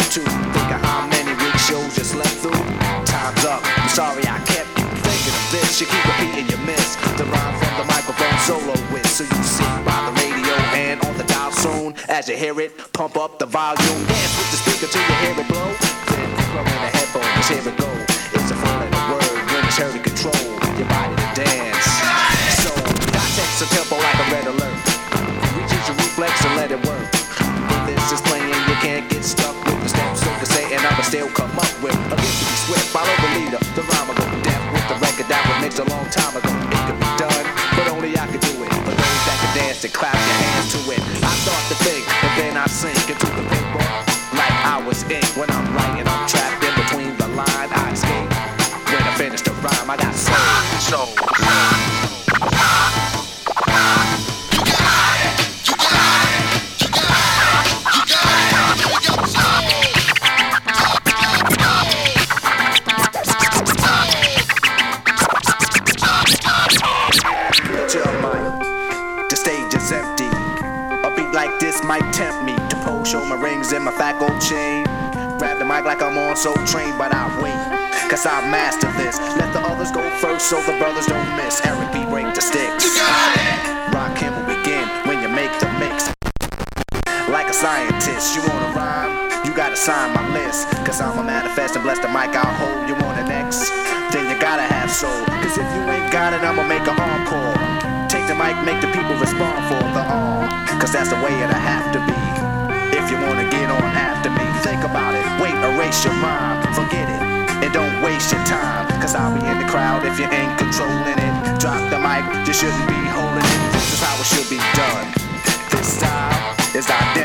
to think of how many weak shows you slept through. Time's up, I'm sorry I kept thinking of this. You keep repeating you miss the rhyme from the microphone solo with. So you sit by the radio and on the dial soon. As you hear it, pump up the volume. Dance with the speaker till you hear it blow. Then plug in the headphones, here it go. It's a four-letter word when it's heard to control your body to dance. So, got text a tempo like a red alert. Reach your reflex and let it work. When this is playing, you can't get stuck with the steps. So can say, and I'ma still come up with a gift to be swift. Follow the leader, the rhyme will go deaf with the record that was mixed a long time ago. It could be done, but only I could do it. For those that can dance and clap your hands to it. I start to think, and then I sink into the paper like I was ink. When I'm writing, I'm trapped in between the line. I escape when I finish the rhyme. I got soul. The stage is empty. A beat like this might tempt me to pose, show my rings and my fat gold chain. Grab the mic like I'm on Soul Train, but I wait, cause I master this. Let the others go first so the brothers don't miss. Eric B. break the sticks. Rock him will begin when you make the mix. Like a scientist, you wanna rhyme? You gotta sign my list. Cause I'm a manifest and bless the mic I'll hold. You want an X? Then you gotta have soul. Cause if you ain't got it, I'ma make an encore. Take the mic, make the people respond for the all. Cause that's the way it'll have to be. If you wanna get on after me, think about it. Wait, erase your rhyme, forget it. And don't waste your time. Cause I'll be in the crowd if you ain't controlling it. Drop the mic, you shouldn't be holding it. This is how it should be done. This style is identity.